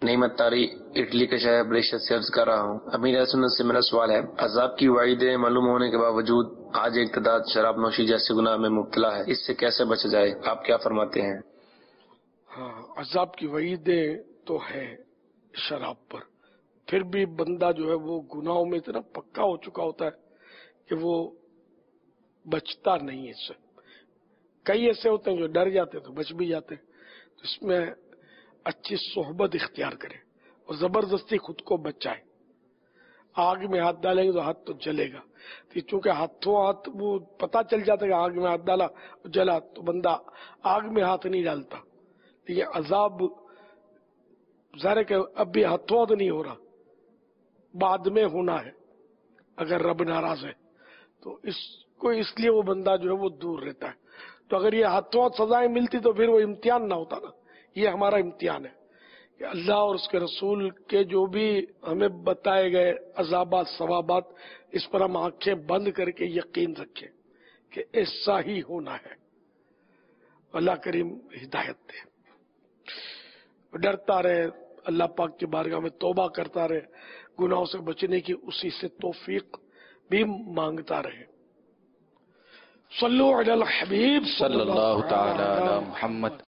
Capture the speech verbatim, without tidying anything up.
نعمت طاری اٹلی کے شہر بریشت سے عرض کر رہا ہوں۔ امیر اہل سنت سے میرا سوال ہے، عذاب کی وعیدیں معلوم ہونے کے باوجود آج ایک تعداد شراب نوشی جیسے گناہ میں مبتلا ہے، اس سے کیسے بچا جائے؟ آپ کیا فرماتے ہیں؟ ہاں، عذاب کی وعیدیں تو ہے شراب پر، پھر بھی بندہ جو ہے وہ گناہوں میں اتنا پکا ہو چکا ہوتا ہے کہ وہ بچتا نہیں اس سے۔ کئی ایسے ہوتے ہیں جو ڈر جاتے تو بچ بھی جاتے، تو اس میں اچھی صحبت اختیار کرے اور زبردستی خود کو بچائے۔ آگ میں ہاتھ ڈالیں گے تو ہاتھ تو جلے گا، چونکہ ہاتھوں ہاتھ وہ پتہ چل جاتا ہے کہ آگ میں ہاتھ ڈالا جلا، تو بندہ آگ میں ہاتھ نہیں ڈالتا۔ یہ عذاب ظاہر ہے کہ اب بھی ہاتھوں ہاتھ نہیں ہو رہا، بعد میں ہونا ہے اگر رب ناراض ہے تو اس کو، اس لیے وہ بندہ جو ہے وہ دور رہتا ہے۔ تو اگر یہ ہاتھوں ہاتھ سزائیں ملتی تو پھر وہ امتحان نہ ہوتا نا، یہ ہمارا امتحان ہے کہ اللہ اور اس کے رسول کے جو بھی ہمیں بتائے گئے عذابات ثوابات، اس پر ہم آنکھیں بند کر کے یقین رکھیں کہ ایسا ہی ہونا ہے۔ اللہ کریم ہدایت دے، ڈرتا رہے، اللہ پاک کی بارگاہ میں توبہ کرتا رہے، گناہوں سے بچنے کی اسی سے توفیق بھی مانگتا رہے۔ صلو علی الحبیب صلی اللہ تعالی علی محمد۔